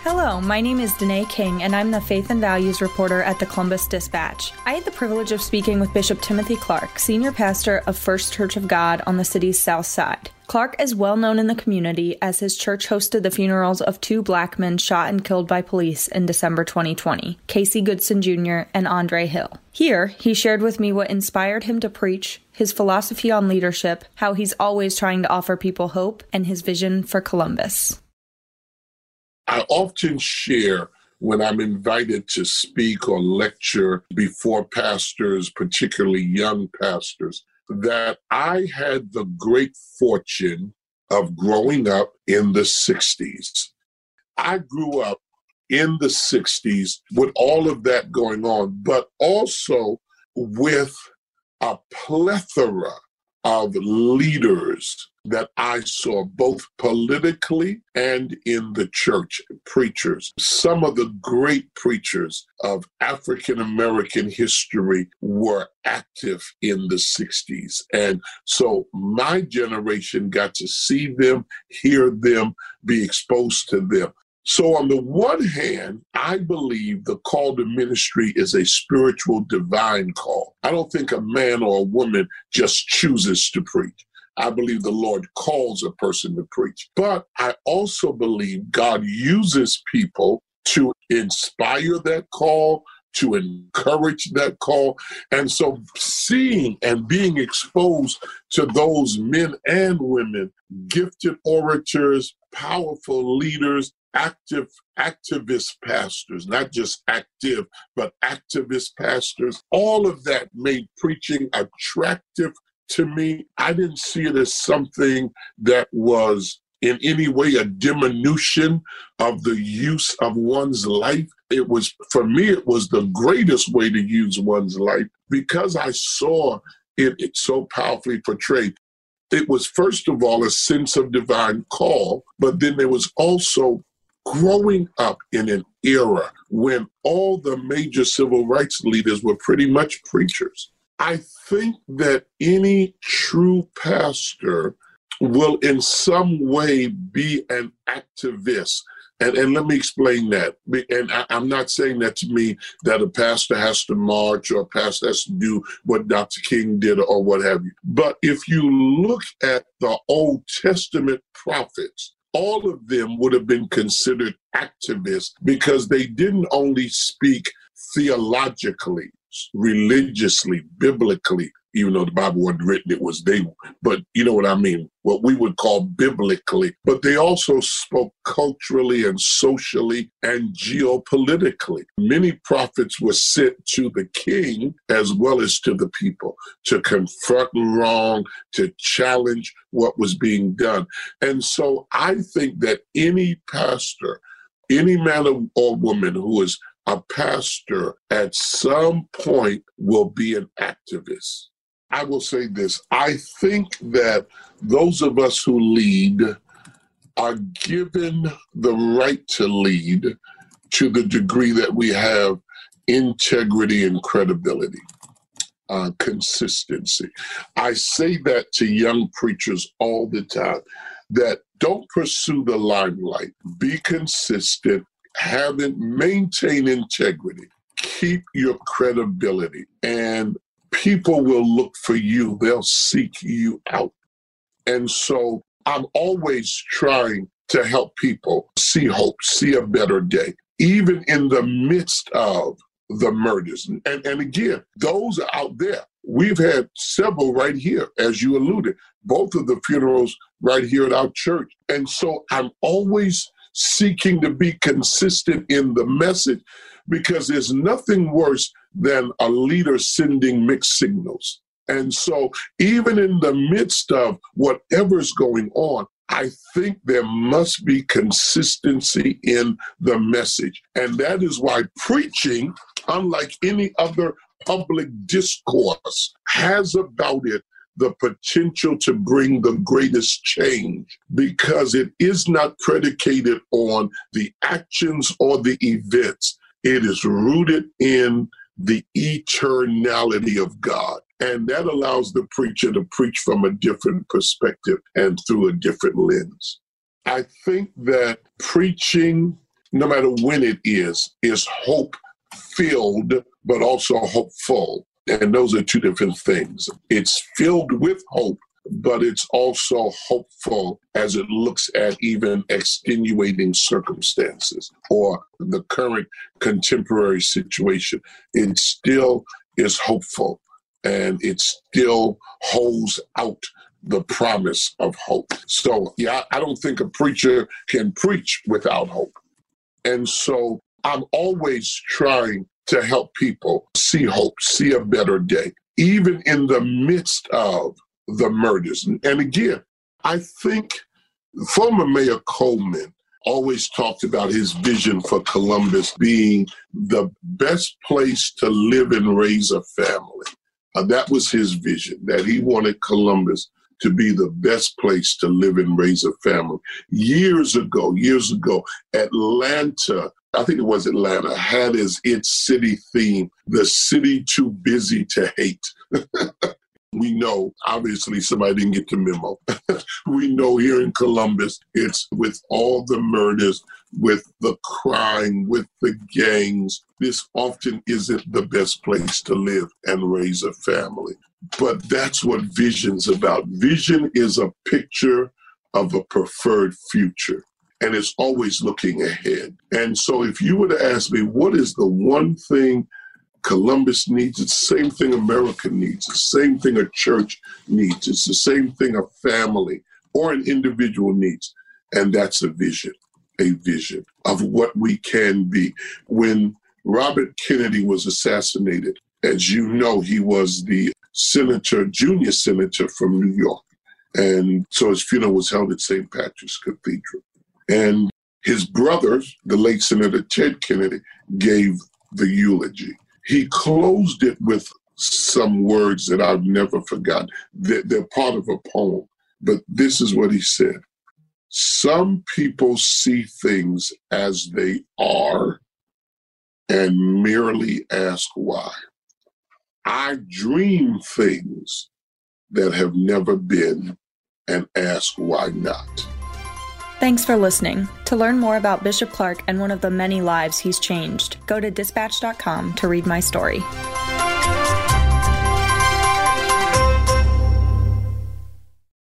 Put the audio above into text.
Hello, my name is Danae King, and I'm the Faith and Values reporter at the Columbus Dispatch. I had the privilege of speaking with Bishop Timothy Clark, senior pastor of First Church of God on the city's south side. Clark is well known in the community as his church hosted the funerals of two black men shot and killed by police in December 2020, Casey Goodson Jr. and Andre Hill. Here, he shared with me what inspired him to preach, his philosophy on leadership, how he's always trying to offer people hope, and his vision for Columbus. I often share when I'm invited to speak or lecture before pastors, particularly young pastors, that I had the great fortune of growing up in the 60s. I grew up in the 60s with all of that going on, but also with a plethora of leaders that I saw both politically and in the church, preachers. Some of the great preachers of African American history were active in the 60s. And so my generation got to see them, hear them, be exposed to them. So on the one hand, I believe the call to ministry is a spiritual divine call. I don't think a man or a woman just chooses to preach. I believe the Lord calls a person to preach. But I also believe God uses people to inspire that call, to encourage that call. And so seeing and being exposed to those men and women, gifted orators, powerful leaders, activist pastors, not just active, but activist pastors, all of that made preaching attractive to me. I didn't see it as something that was in any way a diminution of the use of one's life. It was, for me, it was the greatest way to use one's life because I saw it so powerfully portrayed. It was, first of all, a sense of divine call, but then there was also growing up in an era when all the major civil rights leaders were pretty much preachers. I think that any true pastor will in some way be an activist. And let me explain that. And I'm not saying that to me that a pastor has to march or a pastor has to do what Dr. King did or what have you. But if you look at the Old Testament prophets, all of them would have been considered activists because they didn't only speak theologically, religiously, biblically, even though the Bible wasn't written, it was they, but you know what I mean, what we would call biblically. But they also spoke culturally and socially and geopolitically. Many prophets were sent to the king as well as to the people to confront wrong, to challenge what was being done. And so I think that any pastor, any man or woman who is a pastor at some point will be an activist. I will say this. I think that those of us who lead are given the right to lead to the degree that we have integrity and credibility, consistency. I say that to young preachers all the time, that don't pursue the limelight. Be consistent. Maintain integrity, keep your credibility, and people will look for you. They'll seek you out. And so I'm always trying to help people see hope, see a better day, even in the midst of the murders. And again, those are out there. We've had several right here, as you alluded, both of the funerals right here at our church. And so I'm always seeking to be consistent in the message because there's nothing worse than a leader sending mixed signals. And so even in the midst of whatever's going on, I think there must be consistency in the message. And that is why preaching, unlike any other public discourse, has about it the potential to bring the greatest change because it is not predicated on the actions or the events. It is rooted in the eternality of God. And that allows the preacher to preach from a different perspective and through a different lens. I think that preaching no matter when it is hope-filled, but also hopeful. And those are two different things. It's filled with hope, but it's also hopeful as it looks at even extenuating circumstances or the current contemporary situation. It still is hopeful, and it still holds out the promise of hope. So, I don't think a preacher can preach without hope. And so I'm always trying to help people see hope, see a better day, even in the midst of the murders. And again, I think former Mayor Coleman always talked about his vision for Columbus being the best place to live and raise a family. That was his vision, that he wanted Columbus to be the best place to live and raise a family. Years ago, Atlanta, I think it was Atlanta, had as its city theme, the city too busy to hate. We know, obviously, somebody didn't get the memo. We know here in Columbus, it's with all the murders, with the crime, with the gangs, this often isn't the best place to live and raise a family. But that's what vision's about. Vision is a picture of a preferred future, and it's always looking ahead. And so if you were to ask me, what is the one thing Columbus needs? It's the same thing America needs. It's the same thing a church needs. It's the same thing a family or an individual needs. And that's a vision of what we can be. When Robert Kennedy was assassinated, as you know, he was the junior senator from New York. And so his funeral was held at St. Patrick's Cathedral. And his brother, the late Senator Ted Kennedy, gave the eulogy. He closed it with some words that I've never forgotten. They're part of a poem, but this is what he said. Some people see things as they are and merely ask why. I dream things that have never been and ask why not. Thanks for listening. To learn more about Bishop Clark and one of the many lives he's changed, go to dispatch.com to read my story.